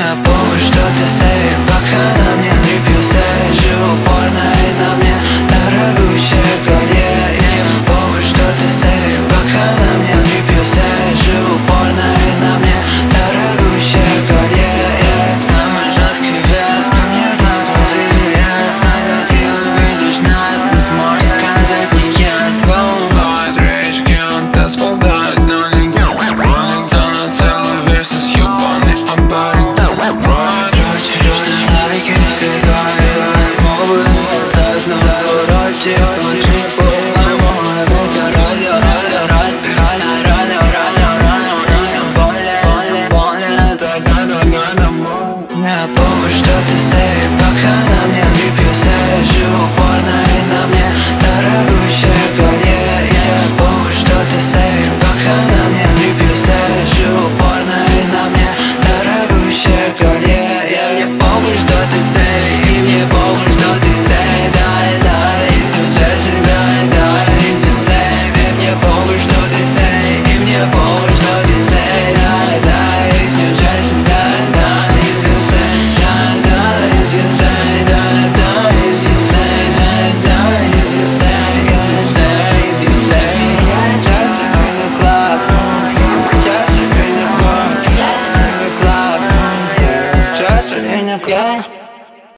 Мне похуй, что ты сейф, пока на мне дрипьюсей. Живу в порно и на мне дорогущее колье. Мне похуй, что ты сейф, пока на мне дрипьюсей. Живу в порно и на мне дорогущее колье. Самый жесткий вес, ко мне только VVS. Когда ты увидишь нас, не сможешь сказать не yes. Ловит речки, он тест полдает, но не зона целый версус, ёбаный амбарик. Лайки все твои мовы, заодно уроки, очень по-моему. Мне